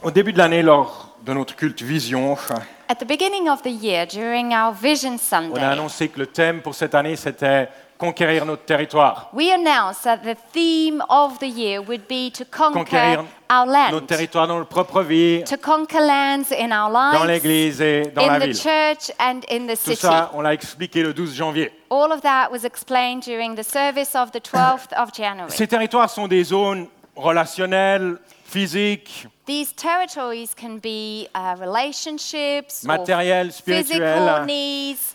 Au début de l'année, lors de notre culte Vision, At the beginning of the year, during our Vision on a Sunday, annoncé que le thème pour cette année, c'était conquérir notre territoire. we announced that the theme of the year would be to conquer Conquérir our land, notre territoire dans notre propre vie, to conquer lands in our dans lives, l'église et dans la in the ville. church and in the Tout city. ça, on l'a expliqué le 12 janvier. All of that was explained during the service of the 12th of January. Ces territoires sont des zones relationnelles, physiques, These territories can be relationships, matérielles, or physical spirituelles, needs,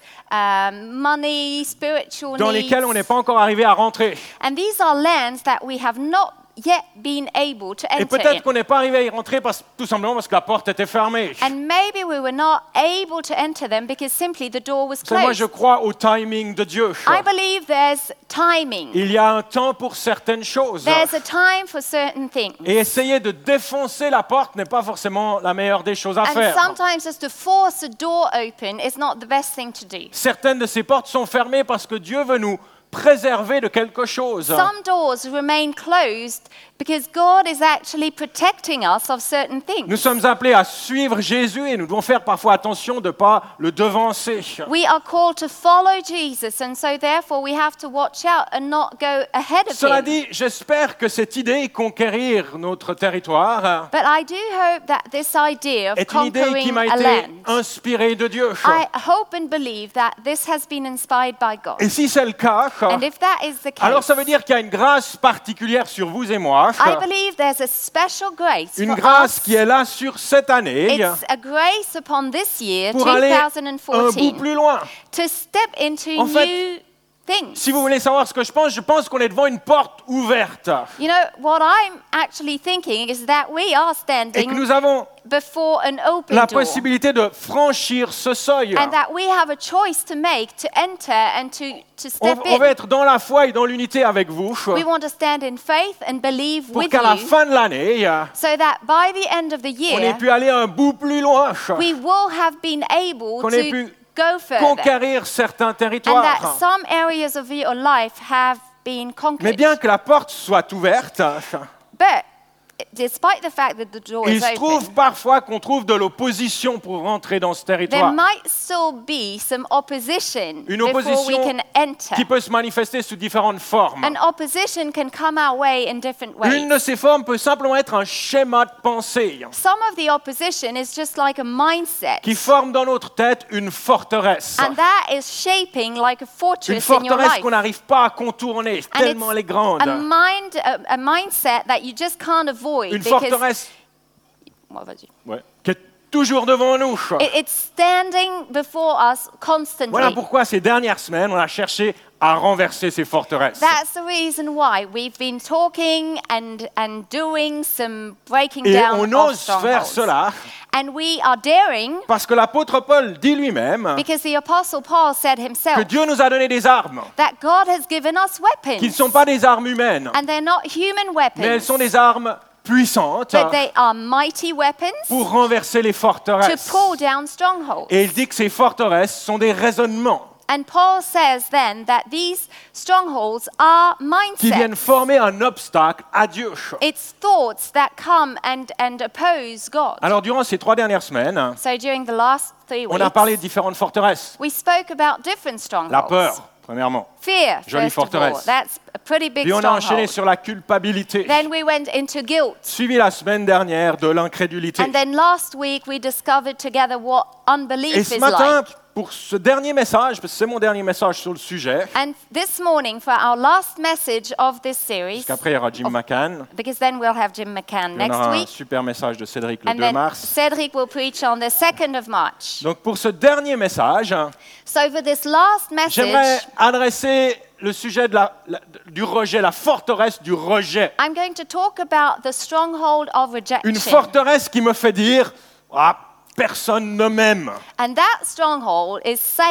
money, spiritual dans needs. lesquelles on n'est pas encore arrivé à rentrer. And these are lands that we have not yet been able to Et enter peut-être in. qu'on n'est pas arrivé à y rentrer tout simplement parce que la porte était fermée. And maybe we were not able to enter them because simply the door was Moi, closed. je crois au timing de Dieu. I believe there's timing. Il y a un temps pour certaines choses. There's a time for certain things. Et essayer de défoncer la porte n'est pas forcément la meilleure des choses à And faire. sometimes just to force a door open is not the best thing to do. Certaines de ces portes sont fermées parce que Dieu veut nous préserver de quelque chose. Some doors remain closed because God is actually protecting us of certain Nous things. sommes appelés à suivre Jésus et nous devons faire parfois attention de ne pas le devancer. We are called to follow Jesus, and so therefore we have to watch out and not go ahead of Cela him. dit, j'espère que cette idée, conquérir notre territoire, But I do hope that this idea of est une idée qui conquering m'a a été land, inspirée de Dieu. I hope and believe that this has been inspired by God. Et si c'est le cas, And if that is the alors case, ça veut dire qu'il y a une grâce particulière sur vous et moi. I believe there's a special grace Une for grâce us. qui est là sur cette année It's a grace upon this year, pour aller un bout 2014, plus loin. to step into En fait, new things. Si vous voulez savoir ce que je pense qu'on est devant une porte ouverte You know, what I'm actually thinking is that we are et que standing nous avons before an open la door, possibilité de franchir ce seuil. and that we have a choice to make to enter and to step On va in. être dans la foi et dans l'unité avec vous We want to stand in faith and believe pour with qu'à la you, fin de l'année, so that by the end of the on ait year, pu aller un bout plus loin, we will have been able qu'on ait to pu go further, conquérir certains and that territoires. some areas of your life have been Mais conquered. bien que la porte soit ouverte, But despite the fact that the door il is se trouve open, parfois qu'on trouve de l'opposition pour rentrer dans ce there territoire, might still be some opposition Une before we opposition can enter. qui peut se manifester sous différentes formes. An opposition can come our way in different ways. Une de ces formes peut simplement être un schéma de pensée Some of the opposition is just like a mindset, qui forme dans notre tête une forteresse. and that is shaping like a Une fortress in your forteresse life. qu'on n'arrive pas à contourner, And tellement elle est grande. a mindset that you just can't avoid Une because forteresse What about you? qui est toujours devant nous. It's standing before us constantly. Voilà pourquoi ces dernières semaines, on a cherché à renverser ces forteresses. That's the reason why we've been talking and doing some breaking Et down on of ose faire strongholds. cela And we are daring parce que l'apôtre Paul dit lui-même because the apostle Paul said que himself Dieu nous a donné des armes that God has given us weapons. qui ne sont pas des armes humaines, And they're not human weapons, mais elles sont des armes puissantes but they are mighty weapons pour renverser les to forteresses. pull down strongholds. Et il dit que ces forteresses sont des raisonnements And Paul says then that these strongholds are qui viennent mindsets. former un obstacle à Dieu. It's thoughts that come and oppose God. Alors durant ces 3 dernières semaines, So during the last 3 on a weeks, parlé de différentes forteresses. we spoke about different strongholds. La peur, premièrement. Fear, Jolie first of all. forteresse. That's a pretty big Puis on a enchaîné stronghold. sur la culpabilité, Then we went into guilt. suivi la semaine dernière de l'incrédulité. And then last week we discovered together what unbelief Et ce is matin, like. pour ce dernier message, parce que c'est mon dernier message sur le sujet, And this morning for our last message of this series, parce qu'après il y aura Jim McCann, because then we'll have Jim McCann il y en next aura un week, super message de Cédric le and 2 then mars. Cedric will preach on the 2nd of March. Donc pour ce dernier message, So for this last j'aimerais message, adresser le sujet du rejet, la forteresse du rejet. I'm going to talk about the stronghold of rejection. Une forteresse qui me fait dire « Ah, personne ne m'aime ». And that stronghold is saying,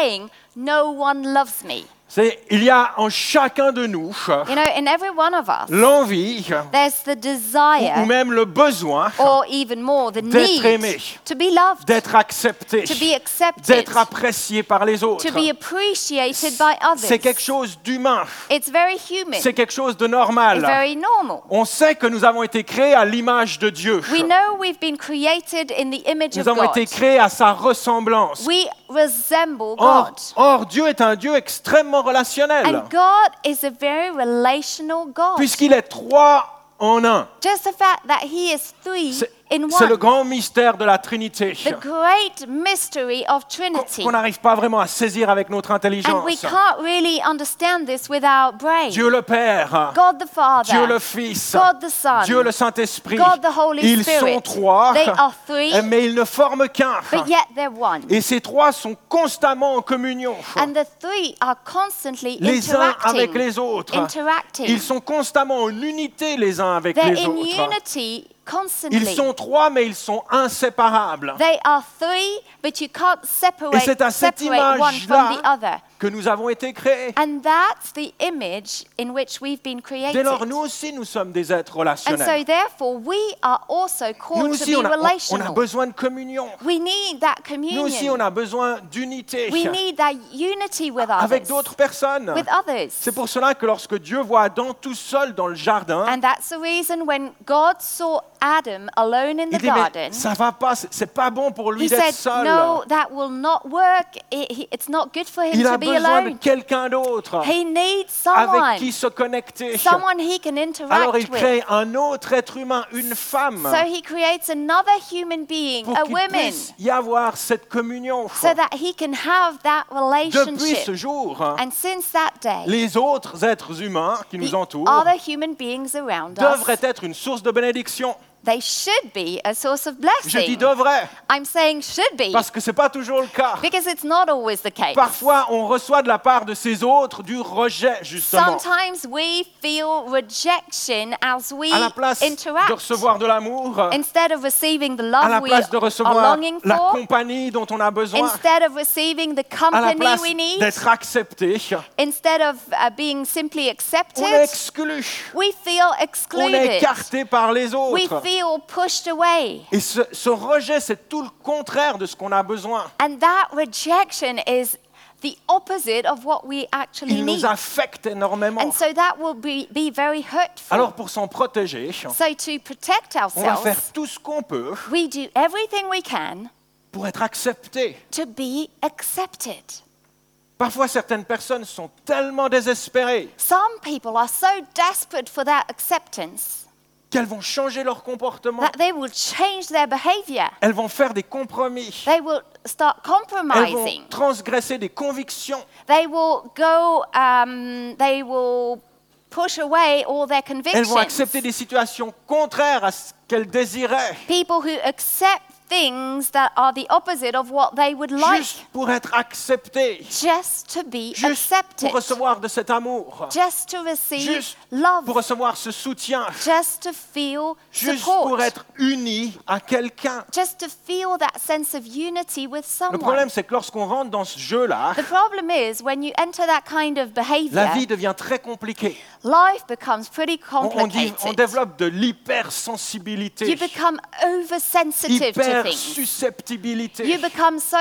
no one loves me. Il y a en chacun de nous You know, in every one of us, l'envie there's the ou desire, même le besoin or even more, the d'être aimé, need to be loved, d'être accepté, to be accepted, d'être apprécié par les autres. to be appreciated by C'est others. quelque chose d'humain, It's very human. c'est quelque chose de It's normal. very normal. On sait que nous avons été créés à l'image de Dieu. We know we've been created in the image Nous of avons God. été créés à sa ressemblance. We resemble Or, God. or, Dieu est un Dieu extrêmement relationnel, And God is a very relational God. puisqu'il est trois en un. Just the fact that He is three in C'est le one. grand mystère de la Trinité, The great mystery of Trinity. qu'on n'arrive pas vraiment à saisir avec notre And intelligence. we can't really understand this with our brain. Dieu le Père, God the Father, Dieu le Fils, God the Son, Dieu le Saint-Esprit, God the Holy ils sont Spirit. trois, They are three, mais ils ne forment qu'un. but yet they're one. Et ces trois sont constamment en communion, And the three are constantly les uns avec interacting. les autres. Interacting. Ils sont constamment en unité les uns avec They're les in autres. unity Ils constantly. sont trois, mais ils sont inséparables. They are three, but you can't Et c'est à cette separate one from the image-là other. que nous avons été créés. And that's the image in which we've been created. Dès lors, nous aussi, nous sommes des êtres And so relationnels. therefore, we are also Nous called to aussi, be on a relational. besoin de communion. We need that Nous aussi, on communion. a besoin d'unité We need that unity with avec others. d'autres personnes. With others. C'est pour cela que lorsque Dieu voit Adam tout seul dans le jardin, And that's the reason when God saw Adam alone in il the dit, mais garden, ça va pas, c'est pas bon pour lui he d'être said, seul. no, that will not work. It's not good for him Il a to be besoin de alone. quelqu'un d'autre He needs avec someone, qui se connecter. someone he can Alors il interact with. crée un autre être humain, une femme, So he creates another human being, pour a qu'il woman, puisse y avoir cette communion. so that he can have that Depuis ce relationship. jour, And since that day, les autres êtres humains qui nous the entourent other human beings around devraient us, être une source de bénédiction. they should be a source of Je dis blessing. devraient, I'm saying should be, parce que ce n'est pas toujours le cas. because it's not always the case. Parfois, on reçoit de la part de ces autres du rejet, justement. Sometimes we feel rejection as we À la place de interact. recevoir de l'amour, Instead of receiving the à la love we place de are recevoir longing la for, compagnie dont on a besoin, instead of receiving the à la company place we need, d'être accepté, instead of being simply on est accepted, exclu, we feel on est excluded. écarté par les We autres. feel pushed away. Et ce rejet, c'est tout le contraire de ce qu'on a besoin. And that rejection is the opposite of what we actually Il need. nous affecte énormément. And so that will be very hurtful. Alors pour s'en protéger, So to protect on va faire ourselves, tout ce qu'on peut we do everything we can pour être accepté. to be accepted. Parfois, certaines personnes sont tellement désespérées Some people are so desperate for that acceptance qu'elles vont changer leur comportement. that they will change their behavior. Elles vont faire des compromis. They will start Elles vont compromising. transgresser des convictions. They will push away all their Elles vont convictions. accepter des situations contraires à ce qu'elles désiraient, People who accept things that are the opposite of what they would like, juste pour être acceptées, just to be juste accepted, pour recevoir de cet amour, just to receive juste love, pour recevoir ce soutien, just to feel juste support, pour être unis à quelqu'un. just to feel that sense of unity with Le someone. problème, c'est que lorsqu'on rentre dans ce jeu-là, The problem is when you enter that kind of la behavior, vie devient très compliquée. life becomes pretty On complicated. développe de l'hypersensibilité, You become oversensitive to things. hypersusceptibilité. You become so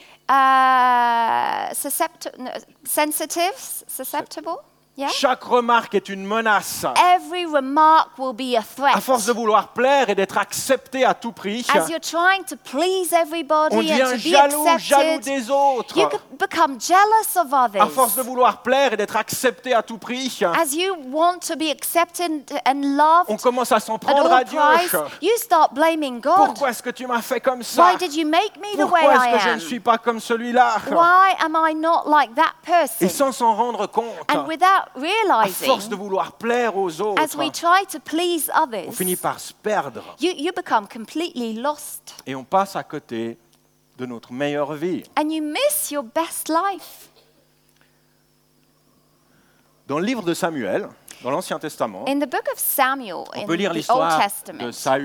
susceptible. Yeah? Chaque remarque est une menace. Every remark will be a threat. À force de vouloir plaire et d'être accepté à tout prix, As you're trying to please everybody on and devient to be jaloux accepted, des autres. you could become jealous of À force others. de vouloir plaire et d'être accepté à tout prix, As you want to be accepted and loved on commence à s'en at prendre à all Dieu. price, you start blaming God. Pourquoi est-ce que tu m'as fait comme ça? Why did you make me the way Pourquoi I est-ce que je am? ne suis pas comme celui-là? Why am I not like that Et person? sans s'en rendre compte, And without à realizing, force de vouloir plaire aux autres, as we try to please on others, finit par se perdre you become completely lost et on passe à côté de notre meilleure vie. and you miss your best life. Dans le livre de Samuel, dans l'Ancien Testament, In the book of Samuel, on in peut lire the Old l'histoire de Testament, Saül.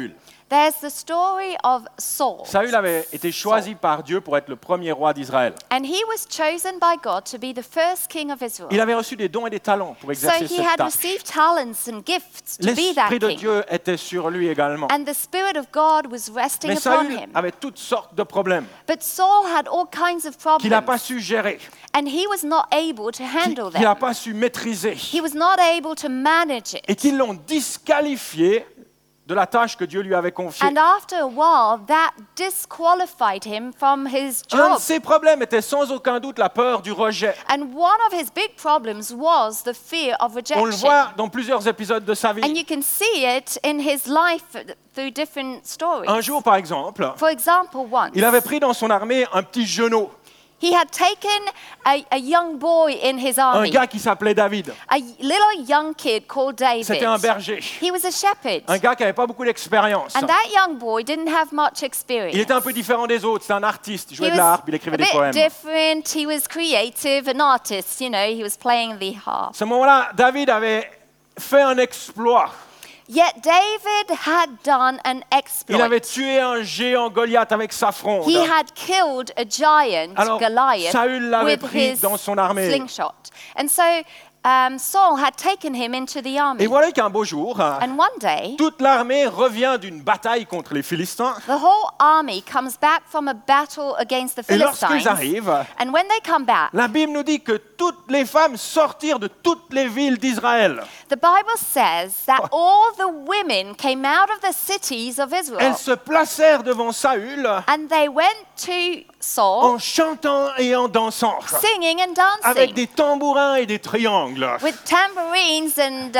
There's the story of Saul. Saül avait été choisi par Dieu pour être le premier roi d'Israël. And he was chosen by God to be the first king of Israel. Il avait reçu des dons et des talents pour So exercer he cette had tâche. received talents and gifts to be that L'Esprit de king. Dieu était sur lui également. And the Spirit of God was resting Mais upon Saül him. avait toutes sortes de problèmes But Saul had all kinds of qu'il n'a pas problems. su gérer, And he was not able to handle qu'il n'a them. pas su maîtriser, He was not able to manage et it. qu'ils l'ont disqualifié de la tâche que Dieu lui avait confiée. And after a while, that disqualified him from his Un job. de ses problèmes était sans aucun doute la peur du rejet. And one of his big problems was the fear of On le rejection. voit dans plusieurs épisodes de sa And vie. you can see it in his life through different stories. Un jour, par exemple, For example, once, il avait pris dans son armée un petit genou, he had taken a young boy in his un army, gars qui s'appelait David. a little young kid called David. C'était un berger, He was a shepherd. un gars qui n'avait pas beaucoup d'expérience. And that young boy didn't have much Il experience. était un peu différent des autres, c'était un artiste, il jouait He de la was harpe, il a écrivait des bit poèmes. different. He was creative, an artist, you know, he was playing the harp. À ce moment-là, David avait fait un exploit. Yet David had done an Il avait exploit. tué un géant Goliath avec sa fronde. He had killed a giant, Alors, Goliath, Saül l'avait with pris his dans son armée. slingshot. And so Saul had taken him into the army. Et voilà qu'un beau jour, And one day, toute l'armée revient d'une bataille contre les Philistins. the whole army comes back from a battle against the Et lorsqu'ils Philistines. arrivent, And when they come back, la Bible nous dit que toutes les femmes sortirent de toutes les villes d'Israël. the Bible says that all the women came out of the cities of Israel. Elles se placèrent devant Saül And they went to Saul en chantant et en dansant, singing and avec dancing des tambourins et des triangles. with tambourines and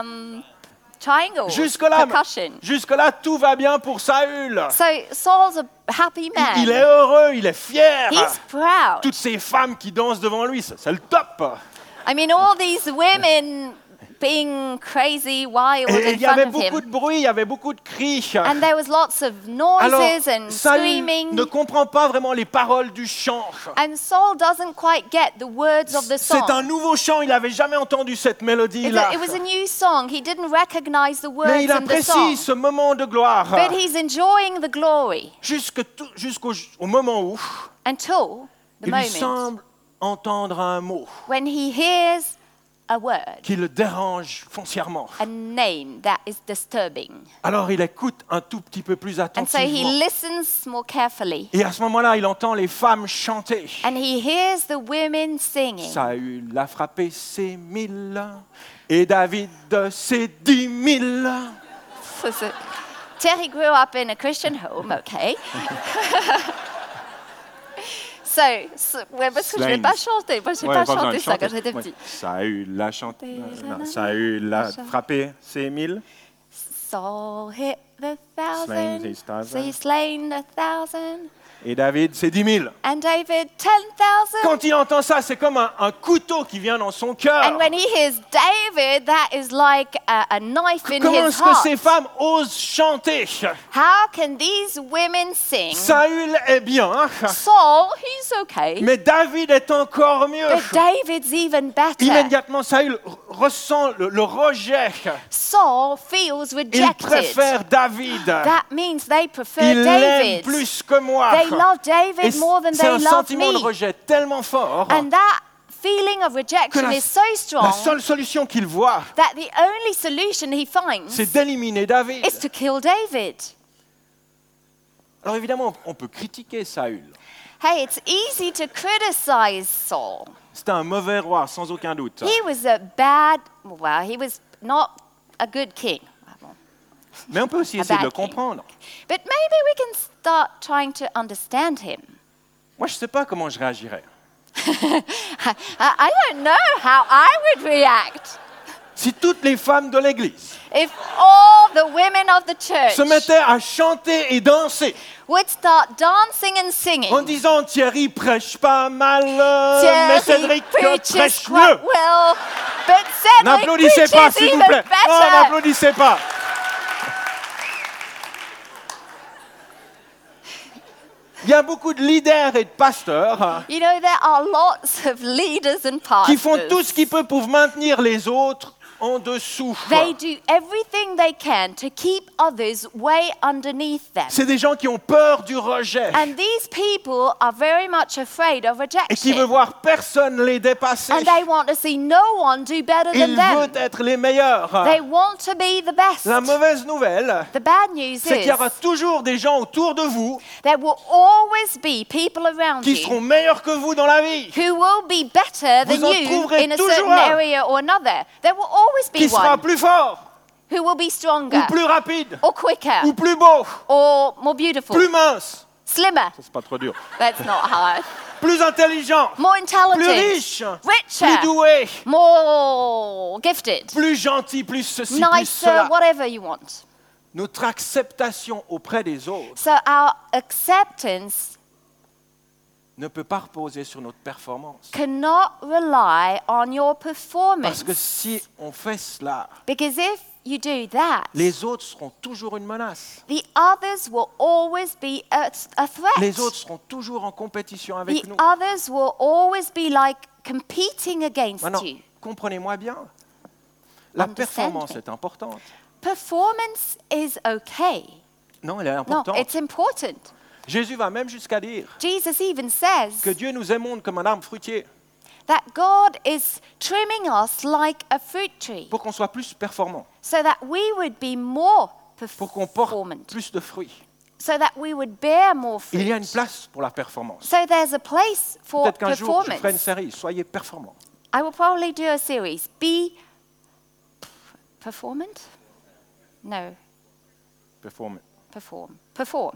triangles, percussion. Jusque-là, tout va bien pour Saül. So Saul's a happy man. Il est heureux, il est fier. He's proud. Toutes ces femmes qui dansent devant lui, c'est le top. I mean, all these women being crazy, wild Et in il y avait front of beaucoup him. de bruit, il y avait beaucoup de cris. And there was lots of Alors, noises and Saül screaming. ne comprend pas vraiment les paroles du chant. And Saul doesn't quite get the words of the C'est song. un nouveau chant, il n'avait jamais entendu cette mélodie-là. It was a new song. He didn't recognize the words Mais il in the song. apprécie ce moment de gloire But he's enjoying the glory jusqu'au moment où until the il lui moment semble entendre un mot when he hears a word, qui le dérange foncièrement. a name that is disturbing. Alors il écoute un tout petit peu plus And so he attentivement. listens more carefully. Et à ce moment-là, il entend les femmes chanter. And he hears the women singing. Saül a frappé ses 1000 et David ses 10 000. So Terry grew up in a Christian home, okay. Ouais, parce que je ne vais pas chanter. Moi, je n'ai pas chanté ça quand j'étais petit. Saül a chanté. Saül a frappé ses 1000. Saul hit the Slain 1,000. his thousand. So he slain 1,000. Et David ses 10 000. And David 10,000. Quand il entend ça, c'est comme un couteau qui vient dans son cœur. And when he hears David, that is like a knife in Comment his est-ce que heart. ces femmes osent chanter? How can these women sing? Saül est bien, Saul, he's okay. mais David est encore mieux. But David's even better. Immédiatement, Saül ressent le rejet. Saul feels Il rejected. préfère David. That means they prefer Il l'aime David. plus que moi. They love Et David more than c'est they un love sentiment de me. rejet tellement fort And that feeling of que rejection is so la strong seule solution qu'il voit, that the only solution he finds c'est d'éliminer David. is to kill David. Alors évidemment, on peut critiquer Saül. Hey, it's easy to criticize Saul. C'était un mauvais roi, sans aucun doute. He was he was not a good king. Mais on peut aussi A essayer de bad le king. comprendre. But maybe we can start trying to understand him. Moi, je ne sais pas comment je réagirais. I don't know how I would react Si toutes les femmes de l'Église if all the women of the church se mettaient à chanter et danser would start dancing and singing. en disant Thierry prêche pas mal, mais Thierry Cédric preaches prêche quite mieux. well, but Cedric N'applaudissez preaches pas, s'il vous even plaît. better. Non, n'applaudissez pas. Il y a beaucoup de leaders et de pasteurs You know, there are lots of leaders and qui pastors font tout ce qu'ils peuvent pour maintenir les autres en dessous. They do everything they can to keep others way underneath them. C'est des gens qui ont peur du rejet And these people are very much afraid of et qui veulent rejection. voir personne les dépasser. And they want to see no one do better than Ils them. veulent être les meilleurs. They want to be the best. La mauvaise nouvelle, The bad news c'est qu'il y aura is toujours des gens autour de vous there will always be people around qui you seront meilleurs que vous dans la vie, who will be better than Vous en you trouverez in a toujours certain un. area or another. There will always qui be sera one plus fort, who will be stronger ou plus rapide, or quicker ou plus beau, or more beautiful, plus mince. slimmer. C'est pas trop dur. That's not hard. Plus intelligent, More plus intelligent, riche, plus richer, doué, more gifted, plus gentil, plus ceci, plus nicer, cela. whatever you want. Notre acceptation auprès des autres So our acceptance ne peut pas reposer sur notre performance. cannot rely on your Parce performance. que si on fait cela, Because if you do that, les autres seront toujours une menace. the others will always be a Les threat. autres seront toujours en compétition avec The nous. others will always be like competing against Maintenant, you. comprenez-moi bien. La Understand performance me. est importante. Performance is okay. Non, elle est No, importante. it's important. Jésus va même jusqu'à dire Jesus even says que Dieu nous aimons comme un arbre fruitier that God is trimming us like a fruit tree pour qu'on soit plus performant, so that we would be more pour qu'on porte performant, plus de fruits. so that we would bear more Il y a une fruit. place pour la performance. So there's a place for Peut-être qu'un jour, je ferai une performance. série, soyez performants. I will probably do a series. Be performant? No, Perform. perform. Perform.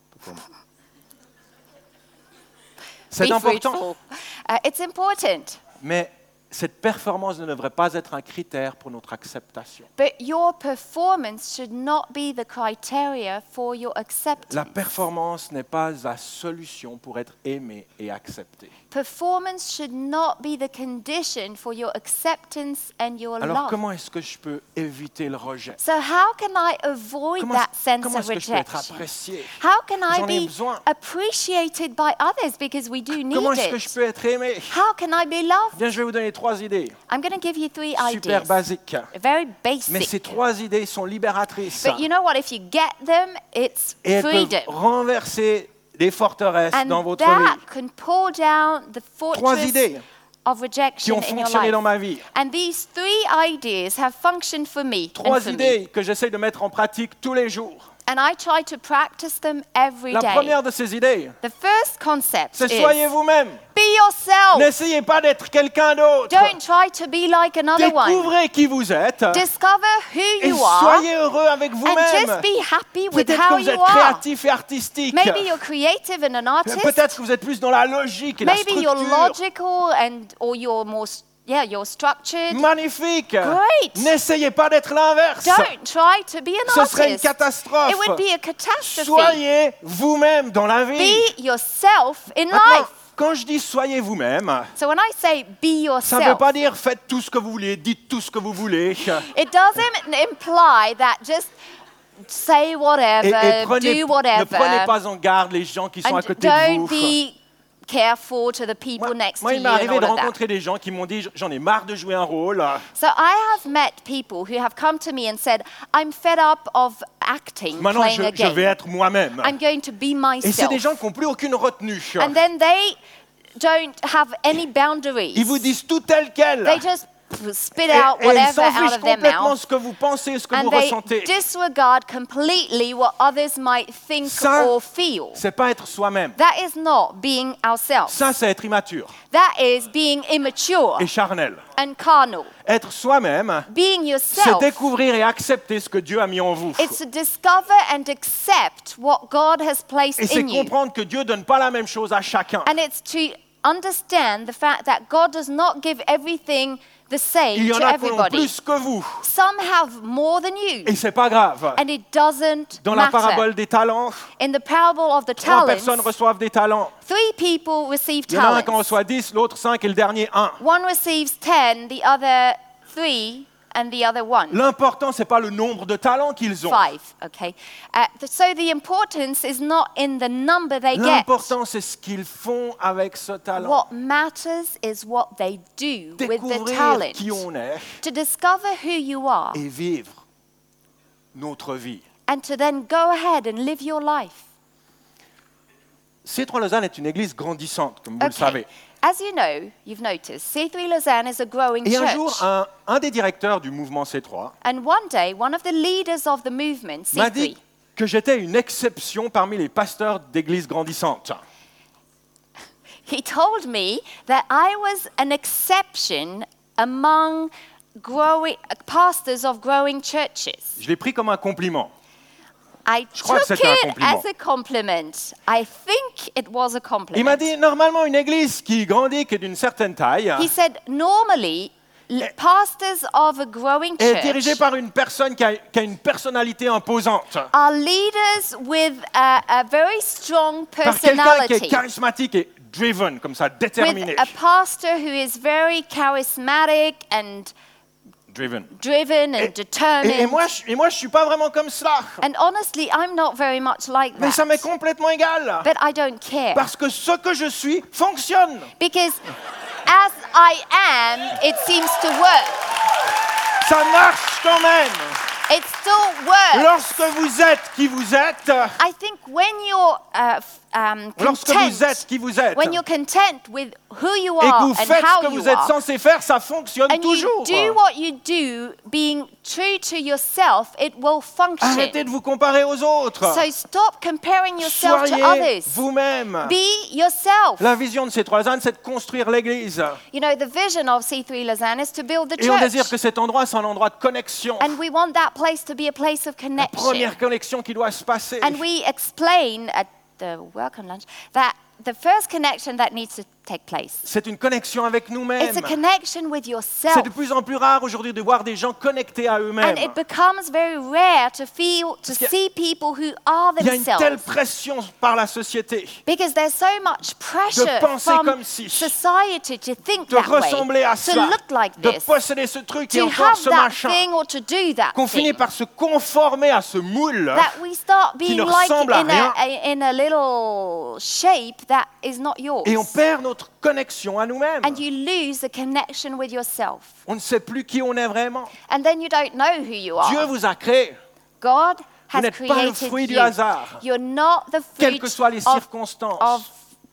C'est Be important, fruitful. It's important. mais cette performance ne devrait pas être un critère pour notre acceptation. But your performance should not be the criteria for your La acceptance. performance n'est pas la solution pour être aimé et accepté. Performance should not be the condition for your acceptance and your Alors love. comment est-ce que je peux éviter le rejet? So how can I avoid Comment that sense comment of est-ce que je peux être rejection? apprécié? How can I J'en ai be besoin. appreciated by others because we do need Comment est-ce que je it? peux être aimé? How can I be loved? Bien, je vais vous donner 3 idées, I'm going to give you 3 super ideas. basiques. Very Mais ces basic. 3 idées sont libératrices But you know what? If you get them, it's et elles peuvent freedom. renverser des forteresses And dans votre that vie. can pull down the 3 fortress idées of qui rejection ont in your fonctionné dans life. ma vie. And these 3 ideas have functioned for me. 3 and for me. idées que j'essaie de mettre en pratique tous les jours. And I try to practice them every La day. première de ces idées, The first concept c'est is soyez vous-même. be yourself. N'essayez pas d'être quelqu'un d'autre. Don't try to be like another one. Découvrez qui vous êtes Discover who et you are soyez heureux avec and vous-même. just be happy with Peut-être how que vous you êtes are. créatif et artistique. Maybe you're creative and an artist. Peut-être que vous êtes plus dans la logique et la Maybe you're structure. logical or you're more you're structured. Magnifique. Great. N'essayez pas d'être l'inverse. Don't try to be an Ce serait une artist. catastrophe. It would be a catastrophe. Soyez vous-même dans la vie. Be yourself in Maintenant, life. quand je dis soyez vous-même, So when I say be ça ne veut yourself, pas dire faites tout ce que vous voulez, dites tout ce que vous voulez. it doesn't imply that just say whatever, Et do ne whatever, prenez pas en garde les gens qui sont à and côté de don't vous. be careful to the people Moi, next moi, to il you m'est and arrivé de all of that. rencontrer des gens qui m'ont dit j'en ai marre de jouer un rôle. So I have met people who have come to me and said, I'm fed up of acting, Maintenant, playing a je vais game. être moi-même. I'm going to be Et c'est des myself. gens qui n'ont plus aucune retenue. And then they don't have any boundaries. Ils vous disent tout tel quel. They just spit Et, out et ils whatever s'en out fichent of their complètement mouth. ce que vous pensez, ce que vous And they ressentez. disregard completely what others might think Ça, or feel. c'est pas être soi-même. That is not being ourselves. Ça, c'est être immature That is being immature et charnel. and carnal. Être soi-même, Being c'est yourself découvrir et accepter ce que Dieu a mis en vous. is to discover and accept what God has placed Et c'est in you. comprendre que Dieu ne donne pas la même chose à chacun. And it's to understand the fact that God does not give everything the same Il y en to a qui ont everybody. plus que vous. Some have more than you, Et c'est pas grave. and it doesn't Dans la matter. parabole des talents, In the parable of the 3 talents, personnes reçoivent des talents. 3 people receive Il y en a un qui en talents. reçoit 10, l'autre 5 et le dernier 1. One receives 10, the other 3 and the other 1. L'important, c'est pas le nombre de talents qu'ils ont. 5, okay. So the importance is not in the number they get. L'important, c'est ce qu'ils font avec ce talent. What matters is what they do with the Découvrir talent. qui on est To discover who you are et vivre notre vie. and to then go ahead and live your life. C3 Lausanne est une église grandissante, comme vous le savez. As you know, you've noticed, C3 Lausanne is a growing Et un church. jour, un des directeurs du mouvement C3 And one day, one of the leaders of the movement, m'a C3, dit que j'étais une exception parmi les pasteurs d'églises grandissantes. he told me that I was an exception among pastors of growing churches. Je l'ai pris comme un compliment. I crois que took c'était un it compliment. as a compliment. I think it was a Il compliment. m'a dit, normalement, une église qui grandit, qui est d'une certaine taille, He said, normally, pastors of a growing est dirigée church par une personne qui a une personnalité imposante. are leaders with a very strong Par quelqu'un qui est personality. charismatique et driven, comme ça, déterminé. With a pastor who is very charismatic and Driven. driven and Et determined. moi, je suis pas vraiment comme cela. And honestly, I'm not very much like Mais ça m'est that. complètement égal. But I don't care. Parce que ce que je suis fonctionne. Because as I am, it seems to work. Ça marche quand même. It still works. Lorsque vous êtes qui vous êtes, I think when you're lorsque vous êtes content, qui vous êtes, when you're content with who you et que are vous and faites ce how que you vous êtes are, censé faire, ça fonctionne and you toujours. do what you do, being true to yourself, it will function. Arrêtez de vous comparer aux autres. So stop comparing yourself to Soyez others. vous-même. Be yourself. La vision de ces 3 ânes, c'est de construire l'église. You know, the vision of C3 Lausanne is to build the Et on désire church. que cet endroit soit un endroit de connexion. And we want that place to be a place of La connection. première connexion qui doit se passer. And we explain at the welcome lunch that the first connection that needs to take place, C'est une connexion avec nous-mêmes. it's a connection with yourself. C'est de plus en plus rare aujourd'hui de voir des gens connectés à eux-mêmes. And it becomes very rare to qu'il y a- see people who are Il y a une telle themselves. pression par la société Because there's so much pressure penser from comme si, society to think de that way, ressembler à to cela, look like de this, posséder ce truc et to encore have ce that machin, thing or to do that qu'on finit thing. par se conformer à ce moule That we start being ne like ressemble à in a little shape that is not yours. et on perd notre connexion à nous-mêmes. And you lose the connection with yourself. On ne sait plus qui on est vraiment. And then you don't know who you Dieu are. vous a créé. God Vous has n'êtes pas le created fruit du you. hasard. You're not the Quelles fruit que soient les of circonstances,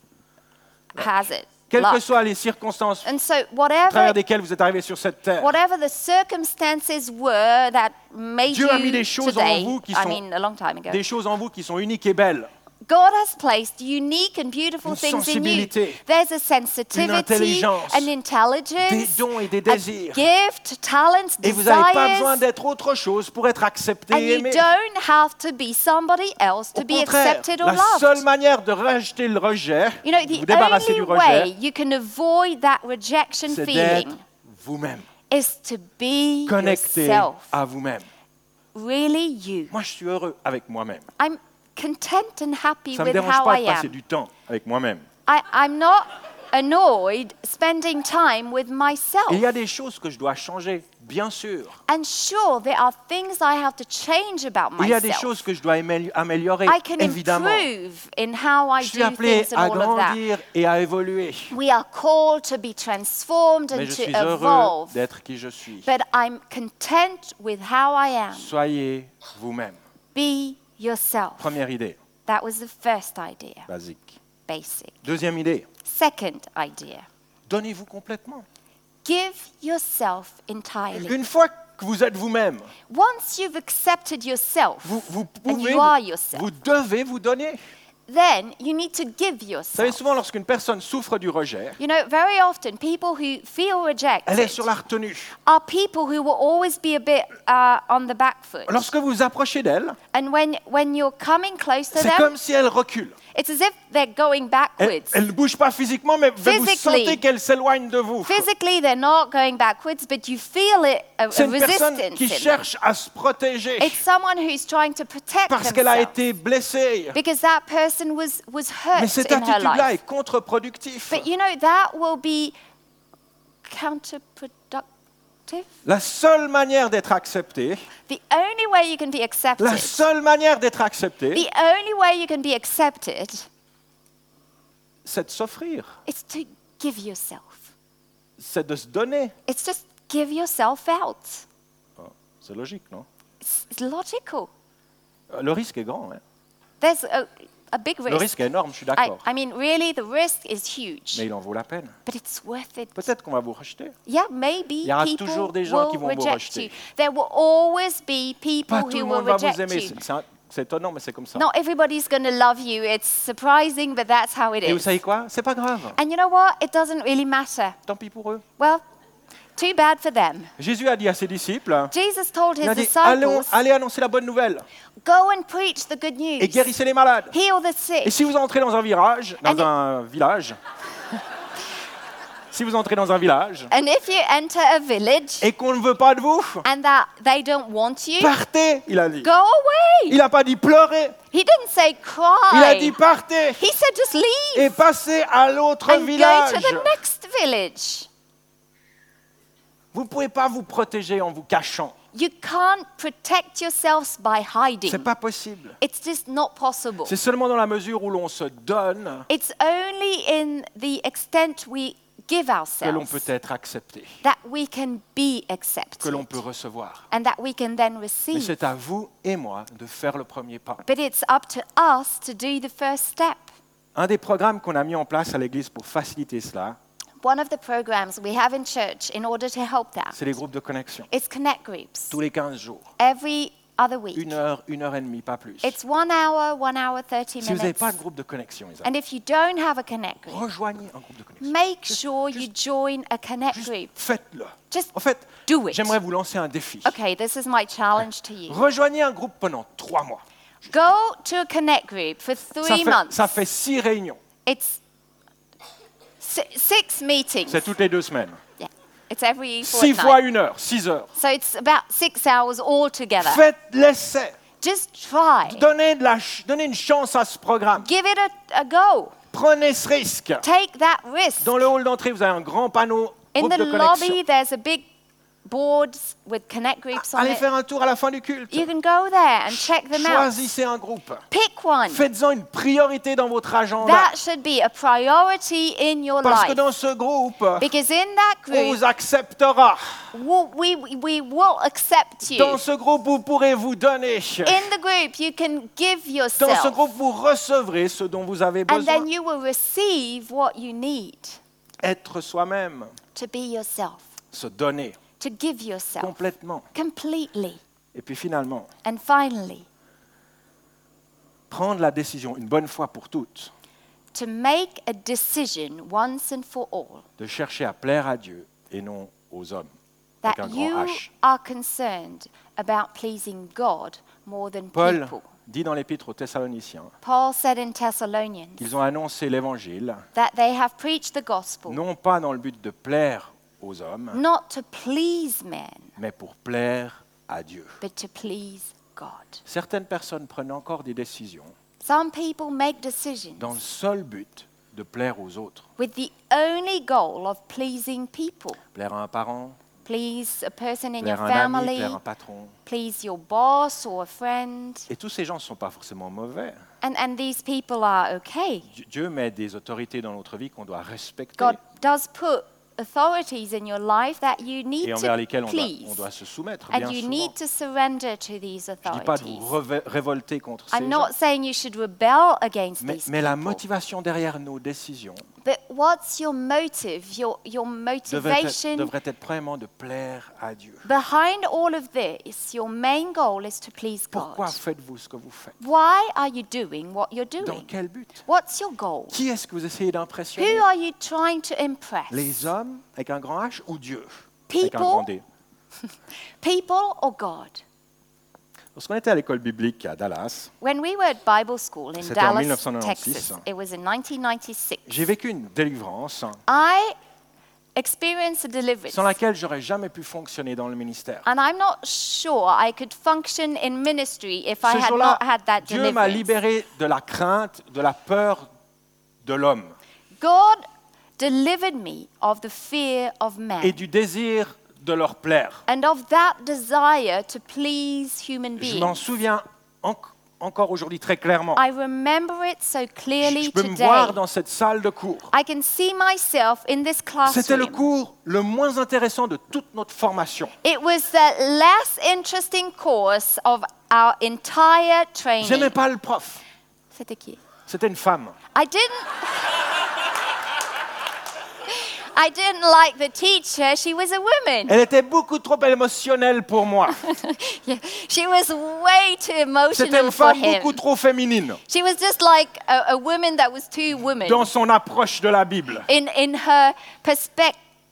hazard. quelles que luck. soient les circonstances And so à travers whatever desquelles vous êtes arrivé sur cette terre, the circumstances were that made Dieu a mis you des choses today, en vous qui I sont mean a long time ago, des choses en vous qui sont uniques et belles. God has placed unique and beautiful Une things in you. sensibilité, There's a une sensitivity, intelligence, an intelligence, des dons et des a désirs. gift, talents, Et vous n'avez pas besoin desires, d'être autre chose pour être accepté and et you aimé. don't have to be somebody else to Au be contraire, accepted or la seule loved. manière de rejeter le rejet, You know, vous the débarrasser only du rejet, way you can avoid that rejection c'est d'être feeling vous-même, is to be connecté yourself. à vous-même. Really you. Moi, je suis heureux avec moi-même. I'm content and happy Ça ne me with dérange how pas I de passer am. du temps avec moi-même. I'm not annoyed spending time with myself. Il y a des choses que je dois changer, bien sûr. And sure, there are things I have to change about Il y a des myself. choses que je dois améliorer, I can évidemment. improve in how I Je suis do appelé things and à all of that. grandir et à évoluer. We are called to be transformed Mais and je to suis heureux evolve. d'être qui je suis. But I'm content with how I am. Soyez vous-même. Be yourself. Première idée, That was the first idea, basique. basic. Deuxième idée, Second idea, donnez-vous complètement. give yourself entirely. Une fois que vous êtes vous-même, Once you've accepted yourself, vous and pouvez, you are yourself, vous devez vous donner. then you need to give Vous savez, yourself. souvent, lorsqu'une personne souffre du rejet, You know, very often people who feel elle est rejected sur la retenue. are people who will always be a bit on the back foot. Lorsque vous vous approchez d'elle, And when you're coming close to c'est them, comme si elle recule. it's as if they're going Elle backwards. ne bouge pas physiquement, mais vous Physically. sentez qu'elle s'éloigne de vous. Physically, they're not going backwards, but you feel it, a C'est une personne resistance qui in them. cherche à se protéger It's someone who's trying to protect parce qu'elle a themselves été blessée. because that person was Mais hurt cette in her attitude-là life. est contre-productive. But you know, that will be counterproductive. attractive. La seule manière d'être accepté, The only way you can be accepted, la seule manière d'être accepté, the only way you can be accepted c'est de s'offrir, is to give yourself. c'est de se donner. It's just give yourself out. Oh, c'est logique, non? It's logical. Le risque est grand. Hein? There's a big Le risk. risque est énorme, je suis d'accord. I mean, really, the risk is huge, Mais il en vaut la peine. but it's worth it. Peut-être qu'on va vous rejeter. Yeah, maybe y aura people toujours des gens qui will vont vous reject rejeter. you. There will always be people Pas tout who le will monde va vous reject aimer. you. C'est étonnant, mais c'est comme ça. Not everybody's going to love you. It's surprising, but that's how it Et vous is. savez quoi? C'est pas grave. And you know what? It doesn't really matter. Tant pis pour eux. Well, too bad for them. Jésus a dit à ses disciples, Jesus told il his a dit, disciples, allez annoncer la bonne nouvelle go and preach the good news. et guérissez les malades. Heal the Et sick. si vous entrez dans un village, si vous entrez dans un village And if you enter a village et qu'on ne veut pas de vous, and that they don't want you, partez, il a dit. go away. Il n'a pas dit pleurer, He didn't say il a dit cry. partez He said just leave et passez à l'autre and go village. to the next village. Vous ne pouvez pas vous protéger en vous cachant. You can't protect yourselves by hiding. C'est pas possible. It's just not possible. C'est seulement dans la mesure où l'on se donne It's only in the extent we give que l'on ourselves peut être accepté, that we can be que l'on accepted peut recevoir. and that we can then Mais receive. c'est à vous et moi de faire le premier pas. But it's up to us to do the first step. Un des programmes qu'on a mis en place à l'Église pour faciliter cela, One of the programs we have in church in order to help that c'est les groupes de connexion. is connect groups. Tous les 15 jours, Every other week. 1 heure et demie, pas plus. It's 1 hour, 30 Si vous n'avez minutes. pas de groupe de connexion, les amis, And if you don't have a connect group, rejoignez un groupe de connexion. make sure you join a connect Juste group. faites-le. Just En fait, do it. j'aimerais vous lancer un défi. Okay, this is my challenge to you. Rejoignez un groupe pendant 3 mois. Go to a connect group for 3 months. Ça fait 6 réunions. It's 6 meetings. C'est toutes les 2 semaines. Yeah, it's every 6 fortnight. fois 1 heure, 6 heures. So it's about 6 hours altogether. Faites l'essai. Just try. Donnez une chance à ce programme. Give it a go. Prenez ce risque. Take that risk. Dans le hall d'entrée, vous avez un grand panneau In groupe the de connexion. lobby, there's a big board with connect groups on Allez it. faire un tour à la fin du culte. You can go there and check them out. Choisissez un groupe. Pick one. Faites-en une priorité dans votre agenda. That should be a priority in your Parce que life. dans ce groupe, Because in that on group, vous acceptera. we will accept you. Dans ce groupe, vous pourrez vous donner. In the group, you can give Dans ce yourself. groupe, vous recevrez ce dont vous avez And besoin. then you will receive what you need Être soi-même, to be yourself, se donner to give yourself complètement. completely. Et puis finalement, And finally, prendre la décision une bonne fois pour toutes to make a decision once and for all de chercher à plaire à Dieu et non aux hommes. Avec that un grand you H. are concerned about pleasing God more than Paul people. dit dans l'Épître aux Thessaloniciens Paul said in Thessalonians qu'ils ont annoncé l'Évangile, that they have preached the gospel non pas dans le but de plaire aux hommes, not to please men, mais pour plaire à Dieu. but to please God. Certaines personnes prennent encore des décisions Some people make decisions dans le seul but de plaire aux autres. with the only goal of pleasing people. Plaire à un parent, Please a person in your plaire à un ami, family, plaire à un patron. please your boss or a friend. Et tous ces gens ne sont pas forcément mauvais. And these people are okay. Dieu met des autorités dans notre vie qu'on doit respecter God does put authorities in your life that you need et envers to lesquelles on please. doit se soumettre bien And you souvent. need to surrender to these Je ne dis pas de authorities. vous révolter contre ces I'm gens, not saying you should rebel against these mais la people. motivation derrière nos décisions But what's your motive, your devrait motivation? être premièrement de plaire à Dieu. Behind all of this, your main goal is to please Pourquoi God. faites-vous ce que vous faites? Why are you doing what you're Dans doing? quel but? What's your goal? Qui est-ce que vous essayez d'impressionner? Who are you trying to impress? Les hommes avec un grand H ou Dieu avec un grand D? People or God? Lorsqu'on était à l'école biblique à Dallas, When we were at Bible school in C'était en Dallas, 1996. Texas, it was in 1996. j'ai vécu une délivrance I experienced a deliverance. sans laquelle j'aurais jamais pu fonctionner dans le ministère. And I'm not sure I could function in ministry if I Ce had jour-là, not had that Dieu m'a deliverance. libéré de la crainte, de la peur de l'homme God delivered me of the fear of man et du désir de leur plaire. and of that desire to please human Je m'en beings. souviens encore aujourd'hui très clairement. I remember it so clearly Je peux me today. voir dans cette salle de cours. I can see myself in this C'était le classroom. cours le moins intéressant de toute notre formation. It was the less interesting course of our entire J'aimais training. pas le prof. C'était qui? C'était une femme. I didn't like the teacher. She was a woman. Elle était beaucoup trop émotionnelle pour moi. Yeah, she was way too C'était emotional une for femme beaucoup him. trop féminine She was just like a woman that was too woman dans son approche de la Bible. in her perspective,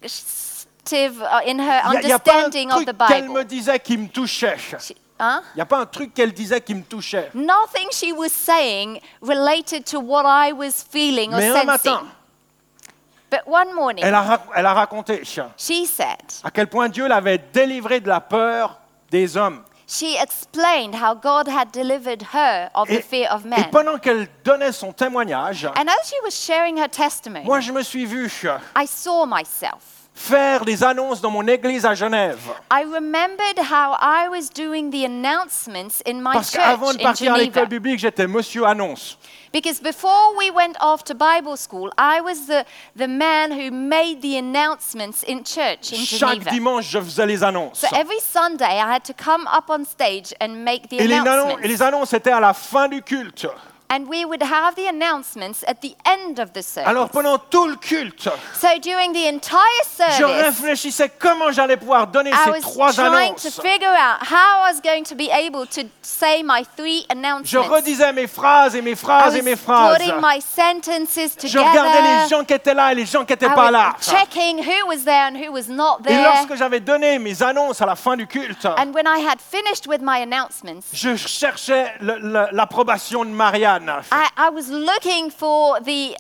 in her Il n'y a pas un understanding of truc the qu'elle me Bible. disait qui me touchait. Huh? Il n'y a pas un truc qu'elle disait qui me touchait. Nothing she was saying related to what I was feeling or Mais un sensing. matin, But one morning, elle a raconté she said, à quel point Dieu l'avait délivrée de la peur des hommes. she explained how God had delivered her of the fear of Et men. pendant qu'elle donnait son témoignage, And as she was sharing her testimony, moi je me suis vu I saw myself. faire des annonces dans mon église à Genève. I remembered how I was doing the announcements in my Parce qu'avant church de in partir à l'école Geneva. biblique, j'étais monsieur annonce. Because before we went off to Bible school, I was the man who made the announcements in church in Chaque Geneva. dimanche, je faisais les annonces. So every Sunday, I had to come up on stage and make the Et announcements. les annonces étaient à la fin du culte. And we would have the announcements at the end of the service. Alors pendant tout le culte, So during the entire je service, réfléchissais comment j'allais pouvoir donner I ces was trois trying to annonces. figure out how I was going to be able to say my 3 Je announcements. redisais mes phrases et mes I phrases et mes was phrases. putting my sentences Je regardais les together. gens qui étaient là et les gens qui n'étaient I pas was là. checking who was there and who was not Et there. lorsque j'avais donné mes annonces à la fin du culte, And when I had finished with my announcements, je cherchais l'approbation de Marianne. I was looking for the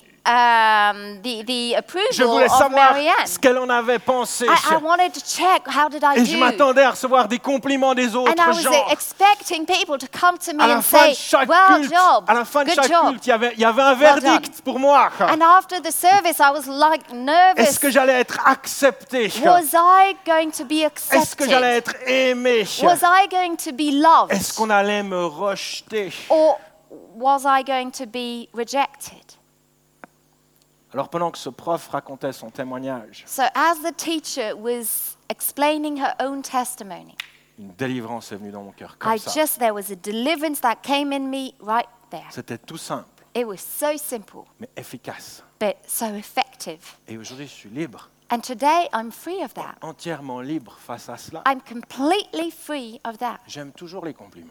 Je approval voulais of savoir Marianne. ce qu'elle en avait pensé. I wanted to check how did I Et je do. m'attendais à recevoir des compliments des And I autres was gens. expecting people to come to me À la and fin say, de chaque well culte, job, à la fin de good chaque job. culte, il y avait un Well verdict pour moi. And after the service, I was like nervous. Est-ce que j'allais être accepté? Was I going to be Est-ce que j'allais accepted? être aimé? Was I going to be loved? Est-ce qu'on allait me rejeter? Or was I going to be rejected? Alors pendant que ce prof racontait son témoignage, So as the teacher was explaining her own testimony, une délivrance est venue dans mon cœur comme ça. there was a deliverance that came in me right there. C'était tout simple, It was so simple, mais efficace. but so effective. Et aujourd'hui, je suis libre, And today I'm free of that. entièrement libre face à cela. I'm completely free of that. J'aime toujours les compliments.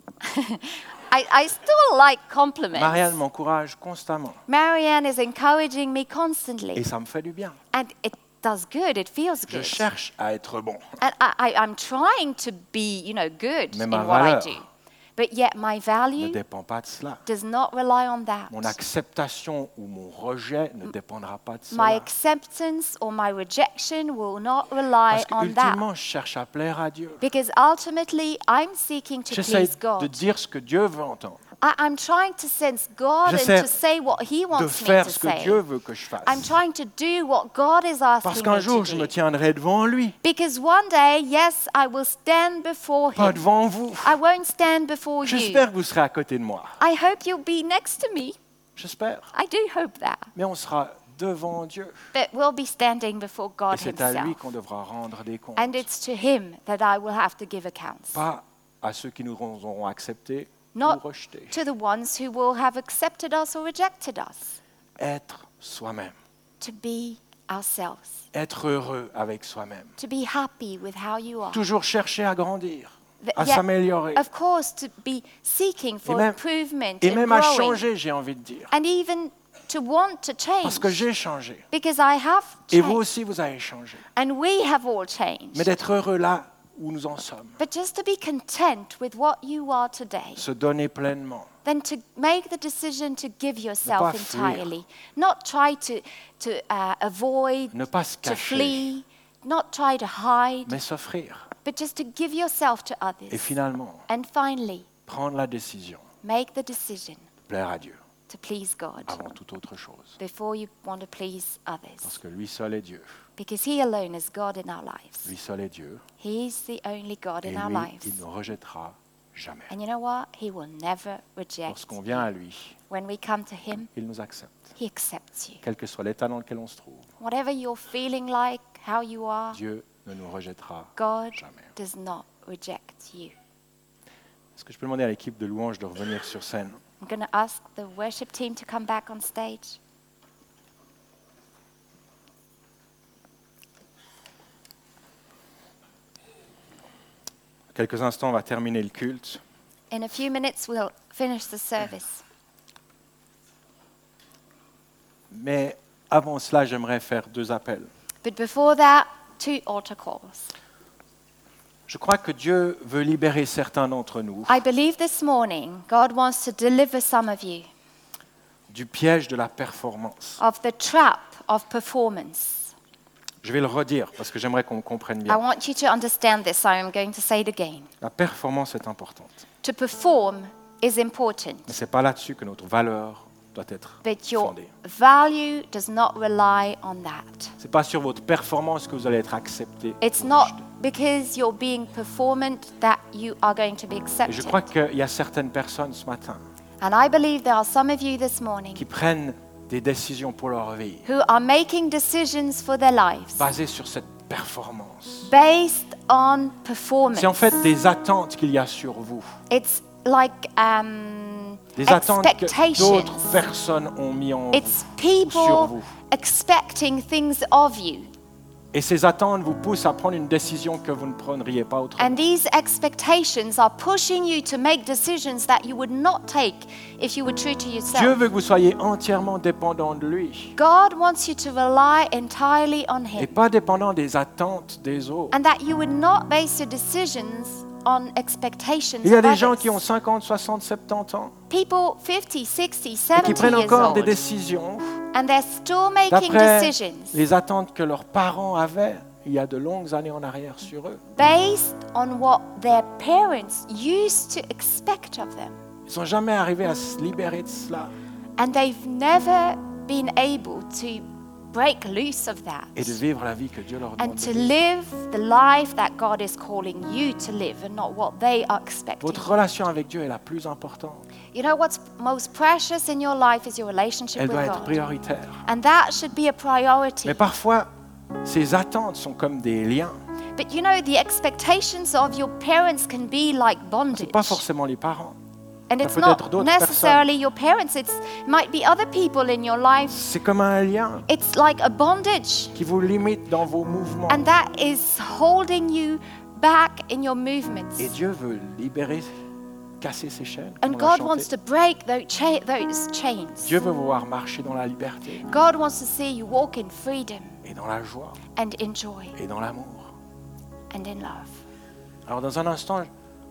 I still like compliments. Marianne m'encourage constamment Marianne is encouraging me constantly. et ça me fait du bien. And it does good, it feels Je good. cherche à être bon. And I'm trying to be, good Mais in ma what I valeur do. But yet my Ne value dépend pas de cela. does not rely on that. Mon acceptation ou mon rejet ne dépendra pas de My cela. acceptance or my rejection will not rely Parce on that. qu'ultimement, je cherche à plaire à Dieu. Because ultimately, I'm seeking to J'essaie please de God. dire ce que Dieu veut entendre, I'm trying to sense God J'essaie and to say what He de wants me faire to ce que say. Dieu veut que je fasse. I'm trying to do what God is Parce asking qu'un me jour, to je do. me tiendrai devant lui, Because one day, yes, I will stand before pas Him. devant vous. I won't stand before you. J'espère que vous serez à côté de moi. I hope you'll be next to me. J'espère. I do hope that. Mais on sera devant Dieu. But we'll be standing before Et God c'est à lui Himself. qu'on devra rendre des comptes. And it's to Him that I will have to give accounts. Pas à ceux qui nous auront acceptés ou Not rejetés. to the ones who will have accepted us or rejected us. Être soi-même. To be ourselves. Être heureux avec soi-même. To be happy with how you are. Toujours chercher à grandir, à Yeah, s'améliorer. of course, to be seeking for même- improvement Et and même à growing. changer, j'ai envie de dire. And even to want to Parce change. que j'ai changé. Because I have Et vous changed. aussi, vous avez changé. And we have all changed. Mais d'être heureux là où nous en sommes. But just to be content with what you are today. Se donner pleinement. Then to make the decision to give yourself pas fuir. entirely. Not try to avoid, Ne pas se to cacher, flee, not try to hide, mais s'offrir. but just to give yourself to Et others. finalement, And finally, prendre la décision make the decision de plaire à Dieu. to please God avant toute autre chose. before you want to please Parce others. que lui seul est Dieu. Because He alone is God in our lives. Lui seul est Dieu. He's the only God Et in our lui, lives. il ne rejettera jamais. And you know what? He will never reject. Lorsqu'on vient à lui, When we come to Him, il nous accepte. He accepts you. Quel que soit l'état dans lequel on se trouve, Whatever you're feeling like, how you are, Dieu ne nous rejettera God jamais. does not reject you. Est-ce que je peux demander à l'équipe de louange de revenir sur scène? I'm going to ask the worship team to come back on stage. Dans quelques instants, on va terminer le culte. In a few minutes, we'll finish the service. Mais avant cela, j'aimerais faire 2 appels. But before that, 2 altar calls. Je crois que Dieu veut libérer certains d'entre nous I believe this morning God wants to deliver some of you du piège de la performance. of the trap of performance. Je vais le redire parce que j'aimerais qu'on comprenne I bien. want you to understand this, so I'm going to say it again. La performance est importante. To perform is important, Mais ce n'est pas là-dessus que notre valeur doit être but your fondée. value does not rely on that. Ce n'est pas sur votre performance que vous allez être accepté. It's ou not rejeté. because you're being performant that you are going to be Et je accepted. crois qu'il y a certaines personnes ce matin And I believe there are some of you this morning qui prennent des décisions pour leur vie who are making decisions for their lives basées sur cette performance. based on performance. C'est en fait des attentes qu'il y a sur vous. It's like Des attentes que expectations. d'autres personnes ont mis en It's vous, sur people vous. expecting things of you. Et ces attentes vous poussent à prendre une décision que vous ne prendriez pas autrement. And these expectations are pushing you to make decisions that you would not take if you were true to Dieu yourself. veut que vous soyez entièrement dépendant de lui God wants you to rely entirely on et Him pas dépendant des attentes des autres. and that you would not base your decisions on expectations Il y a of des gens others. qui ont 50, 60, 70 ans People 50, 60, et qui 70 prennent years encore des old décisions and they're still making d'après decisions les attentes que leurs parents avaient il y a de longues années en arrière sur eux. based on what their parents used to expect of them. Ils ne sont jamais arrivés à se libérer de cela And they've never been able to break loose of that et de vivre la vie que Dieu leur and demande. to live the life that God is calling you to live and not what they are expecting. Votre relation avec Dieu est la plus importante. You know what's most precious in your life is your relationship Elle with doit être God. prioritaire. And that should be a priority. Mais parfois, ces attentes sont comme des liens. But you know, the expectations of your parents can be like Ce bondage. n'est pas forcément les parents. And Ça it's peut not être d'autres necessarily your parents, it might be other people in your life. C'est comme un lien It's like a bondage. qui vous limite dans vos mouvements. And that is holding you back in your movements. Et Dieu veut libérer, casser ces chaînes. And comme on l'a God wants chanté. to break those chains. Dieu veut vous voir marcher dans la liberté God wants to see you walk in freedom et dans la joie and in joy et dans l'amour. and in love. Alors dans un instant,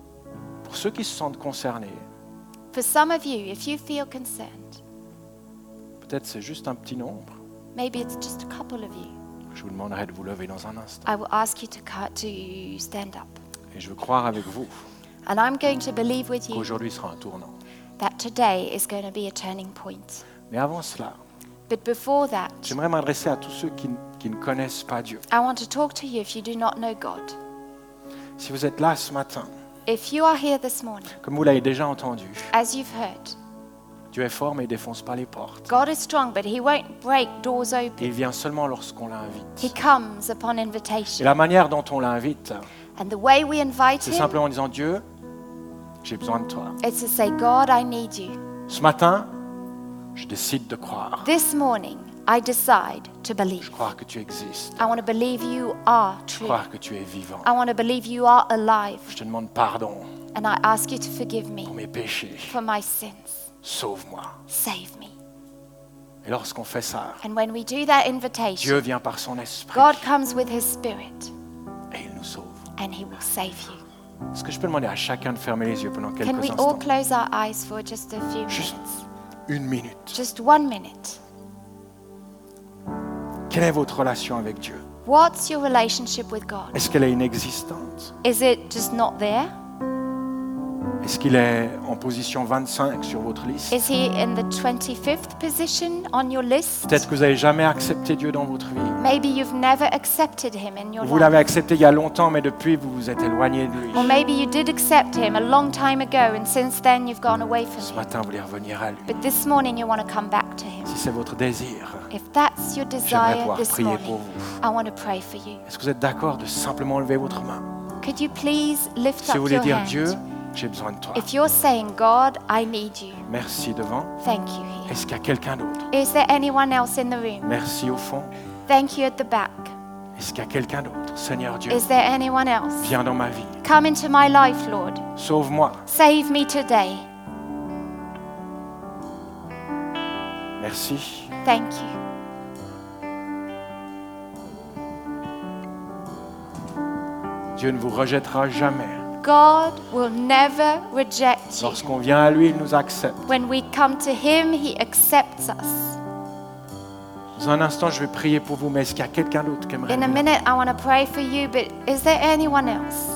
pour ceux qui se sentent concernés, For some of you, if you feel concerned, peut-être c'est juste un petit nombre, maybe it's just a couple of you, je vous demanderai de vous lever dans un instant. I will ask you to stand up. Et je veux croire avec vous And I'm going to believe with you qu'aujourd'hui sera un tournant. that today is going to be a turning point. Mais avant cela, But before that, j'aimerais m'adresser à tous ceux qui ne connaissent pas Dieu. I want to talk to you if you do not know God. Si vous êtes là ce matin, If you are here this morning, comme vous l'avez déjà entendu, as you've heard, Dieu est fort mais il ne défonce pas les portes. God is strong, but He won't break doors Et open. il vient seulement lorsqu'on He l'invite. comes upon Et invitation. la manière dont on l'invite, And the way we invite c'est Him, simplement en disant Dieu, j'ai besoin de toi. it's to say, God, I need you. Ce matin, je décide de croire. This morning, I decide to believe. Je crois que tu existes. I want to believe you are Je true. crois que tu es vivant. I want to believe you are alive. Je te demande pardon And I ask you to forgive me pour mes péchés. for my sins. Sauve-moi. Save me. Et lorsqu'on fait ça, And when we do that Dieu invitation, vient par son esprit God comes with His Spirit et il nous sauve. and He will save you. Est-ce que je peux demander à chacun de fermer les yeux pendant Can quelques we all instants? close our eyes for just a few Juste minutes? 1 minute. Just 1 minute. Quelle est votre relation avec Dieu? What's your relationship with God? Est-ce qu'elle est inexistante? Is it just not there? Est-ce qu'il est en position 25 sur votre liste? Is he in the 25th position on your list? Peut-être que vous n'avez jamais accepté Dieu dans votre vie. Maybe you've never accepted him in your Vous l'avez life. accepté il y a longtemps, mais depuis, vous vous êtes éloigné de lui. Or maybe you did accept him a long time ago and since then you've gone away from Ce him. matin, vous voulez revenir à lui. But this morning you want to come back to him. Si c'est votre désir, If that's your j'aimerais desire pouvoir this prier morning, pour vous. I want to pray for you. Est-ce que vous êtes d'accord de simplement lever votre main? Could you please lift Si vous up voulez your dire, hand? Dieu, j'ai besoin de toi. If you're saying, God, I need you, Merci devant. thank you here. Est-ce qu'il y a quelqu'un d'autre? Is there anyone else in the room? Merci au fond. Thank you at the back. Est-ce qu'il y a quelqu'un d'autre? Seigneur Dieu, Is there anyone else? viens dans ma vie. Come into my life, Lord. Sauve-moi. Save me today. Merci. Thank you. Dieu ne vous rejettera jamais. God will never reject you. Lorsqu'on vient à lui, il nous accepte. When we come to him, he accepts us. Dans un instant, je vais prier pour vous, mais est-ce qu'il y a quelqu'un d'autre qui aimerait In a venir? minute, I want to pray for you, but is there anyone else?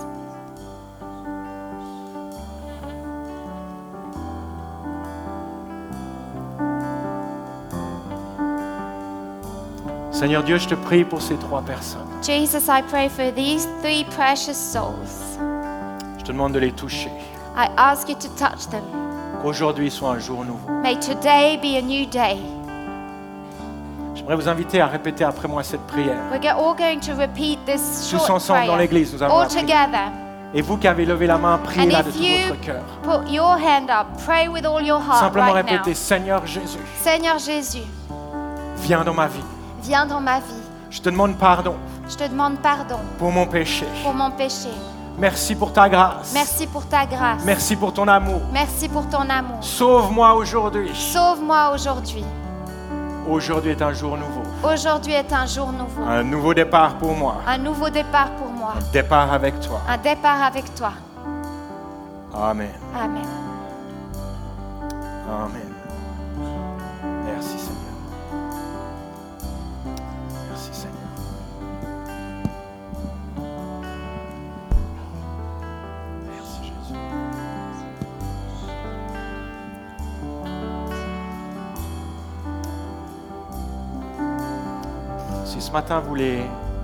Seigneur Dieu, je te prie pour ces trois personnes. Jesus, I pray for these three precious souls. Je te demande de les toucher. I ask you to touch them. Qu'aujourd'hui soit un jour nouveau. May today be a new day. J'aimerais vous inviter à répéter après moi cette prière. We're all going to repeat this Tous short ensemble dans prayer. l'église, nous allons All la prier. together. Et vous qui avez levé la main, And priez-la de if tout you votre cœur. put your hand up, pray with all your heart Simplement right répétez, now. Seigneur Jésus, Seigneur Jésus, viens dans ma vie. viens dans ma vie. Je te demande pardon Je te demande pardon pour mon péché. pour mon péché. Merci pour ta grâce. Merci pour ta grâce. Merci pour ton amour. Merci pour ton amour. Sauve-moi aujourd'hui. Sauve-moi aujourd'hui. Aujourd'hui est un jour nouveau. Aujourd'hui est un jour nouveau. Un nouveau départ pour moi. Un nouveau départ pour moi. Départ avec toi. Un départ avec toi. Amen. Amen. Amen. Merci Seigneur. Merci Seigneur. Merci Jésus. Si ce matin vous voulez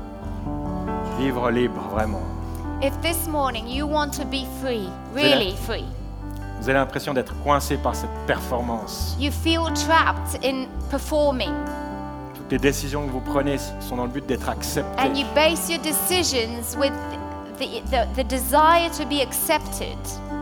vivre libre vraiment, If this morning you want to be free, really free, vous avez l'impression d'être coincé par cette performance. you feel trapped in performing, Toutes les décisions que vous prenez sont dans le but d'être acceptées. and you base your decisions with the desire to be accepted,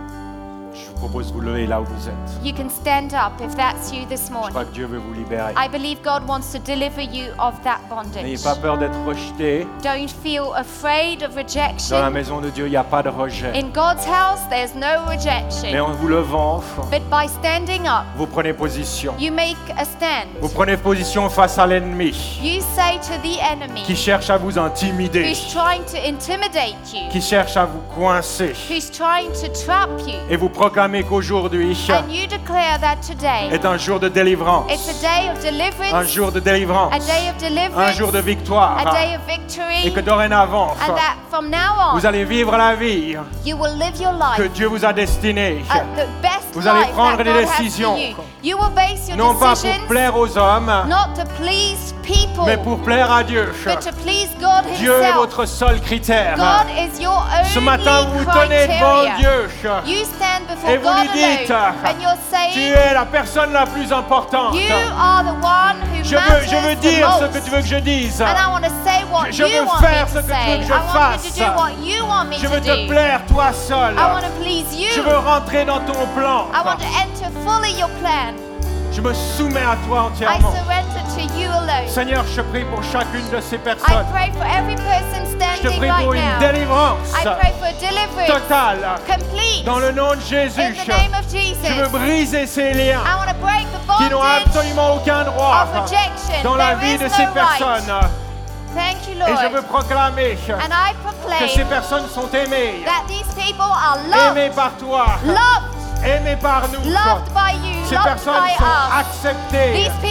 Je vous propose de vous lever là où vous êtes. you can stand up if that's you this Je morning. crois que Dieu veut vous libérer. I believe God wants to deliver you of that N'ayez bondage. pas peur d'être rejeté. Don't feel afraid of Dans la rejection. maison de Dieu, il n'y a pas de rejet. In God's house, there's no Mais rejection. en vous levant, But by standing up, vous prenez position. you make a stand. Vous prenez position face à l'ennemi You say to the enemy qui cherche à vous intimider, who's trying to intimidate you, qui cherche à vous coincer. who's trying to trap you, Et vous proclamez qu'aujourd'hui and you declare that today est un jour de délivrance, it's a day of un deliverance, jour de délivrance, a day of un deliverance, jour de victoire. a day of Et victory, que dorénavant, and that from now vous on allez vivre la vie you will live your que life Dieu vous a destinée. at the best Vous allez life prendre that des God has décisions. for you. You will base your Non pas pour decisions plaire aux hommes, not to please people, mais pour plaire à Dieu. but to please God Dieu est Himself. votre seul critère. God is your Ce only matin, vous vous tenez devant criteria. Dieu. You stand before Et vous God lui dites, alone, and you're Tu saying, es la personne la plus importante. you are the one who Je veux matters dire the ce most. que tu veux que je dise. And I want to say what Je you veux want faire me ce to que tu say. veux que je I want you to fasse. do what you want me Je to veux te do. plaire toi seul. I want to please you. Je veux rentrer dans ton plan. I want to enter fully your plan. Je me soumets à toi I entièrement. surrender to you alone. Seigneur, je prie pour chacune de ces I personnes. pray for every person Je te standing prie right pour une now. délivrance I pray for deliverance, totale. complete, Dans le nom de Jésus, in the name of Jesus. je veux briser ces liens I want to break the qui n'ont bondage absolument aucun droit of rejection. dans la There vie is de no ces right. personnes. Thank you, Et je veux Lord. proclamer And I que ces proclaim personnes sont aimées, that these people are loved, aimées par toi, loved, aimées par nous. loved by you, Ces loved personnes by sont us. acceptées. These people are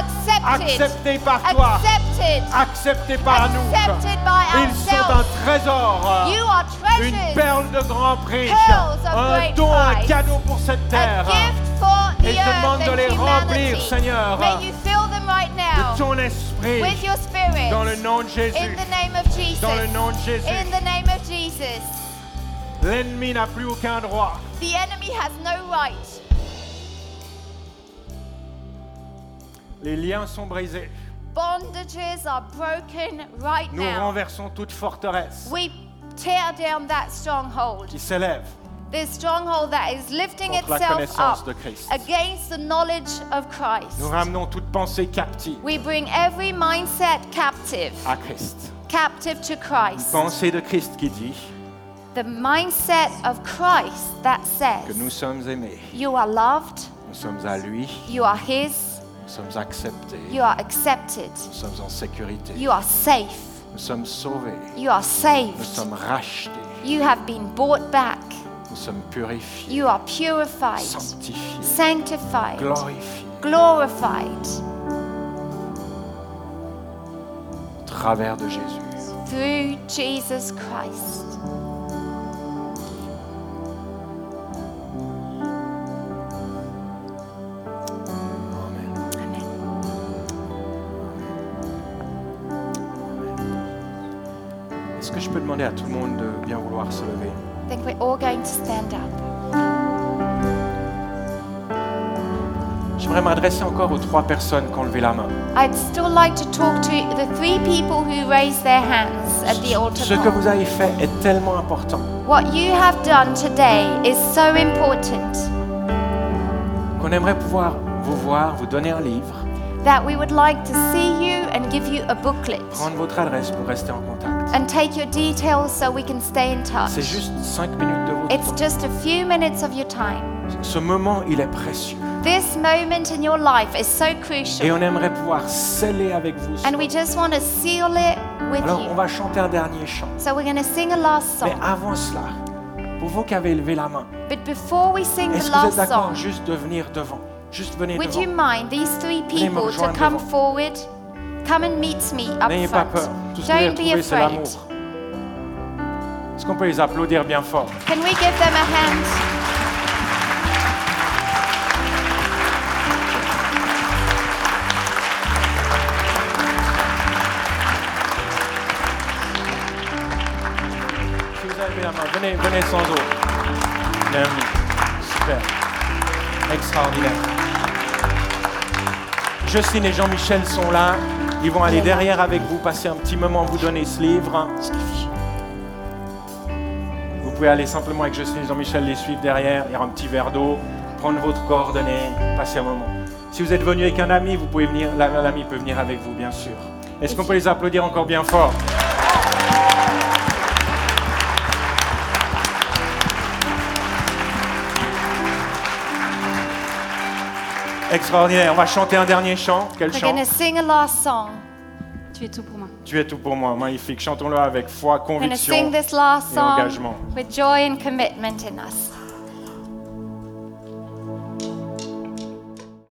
acceptés par toi, acceptés par nous. Accepted by Ils sont un ourselves. trésor, You are une treasures. perle de grand prix, Pearls of un great don, un price. cadeau pour cette A terre. gift for the Et je te demande earth de les and remplir, humanity. Seigneur, May you fill them right de now ton esprit, with your spirit. dans le nom de Jésus. In the name of Jesus. Dans le nom de Jésus. In the name of Jesus. L'ennemi n'a plus aucun droit. The enemy has no right. Les liens sont brisés. Bondages are broken right Nous now. renversons toute forteresse We tear down that stronghold. qui s'élève This stronghold that is lifting contre la itself connaissance up de Christ. against the knowledge of Christ. Nous ramenons toute pensée captive We bring every mindset captive à Christ. to Christ. Pensée de Christ qui dit The mindset of Christ that que nous says sommes aimés, you are loved, nous sommes à lui, you are His, nous sommes acceptés, you are accepted, nous sommes en sécurité, you are safe, nous sommes sauvés, you are nous saved, sommes rachetés, you have been bought back, nous sommes purifiés, you are purified, sanctifiés, sanctified, glorifiés glorified au travers de Jésus. through Jesus Christ. Amen. Amen. Est-ce que je peux demander à tout le monde de bien vouloir se lever? I think we're all going to stand up. J'aimerais m'adresser encore aux 3 personnes qui ont levé la main. I'd still like to talk to the 3 people who raised their hands at the altar Ce que call. vous avez fait est tellement important What you have done today is so important qu'on aimerait pouvoir vous voir, vous donner un livre, that we would like to see you and give you a booklet prendre votre adresse pour rester en contact. and take your details so we can stay in C'est touch. juste 5 minutes de votre It's temps. just a few minutes of your time. Ce moment, il est précieux. This moment in your life is so Et crucial, on aimerait pouvoir sceller avec vous. ce and we moment. just want to seal it with Alors, on you. va chanter un dernier chant. So we're going to sing a last Mais song. avant cela, pour vous qui avez levé la main, But before we sing the est-ce que vous êtes last d'accord song, juste de venir devant? Juste venez would you devant. mind these 3 Venez me people to rejoindre come devant. forward? Come and meet me up N'ayez pas front. peur. Tout ce que vous allez Don't be trouver, c'est afraid. l'amour. Est-ce qu'on peut les applaudir bien fort? Can we give them a hand? Si vous avez levé la main, venez sans eau. Bienvenue. Super. Extraordinaire. Jocelyne et Jean-Michel sont là. Ils vont aller derrière avec vous, passer un petit moment, vous donner ce livre. Vous pouvez aller simplement avec Jocelyne et Jean-Michel les suivre derrière. Il y aura un petit verre d'eau. Prendre votre coordonnée, passer un moment. Si vous êtes venu avec un ami, vous pouvez venir. L'ami peut venir avec vous, bien sûr. Est-ce qu'on peut les applaudir encore bien fort? Extraordinaire. On va chanter un dernier chant. Quel We're chant? going to sing a last song. Tu es tout pour moi. Tu es tout pour moi. Magnifique. Chantons-le avec foi, We're going to conviction sing this last et song engagement. with joy and commitment in us.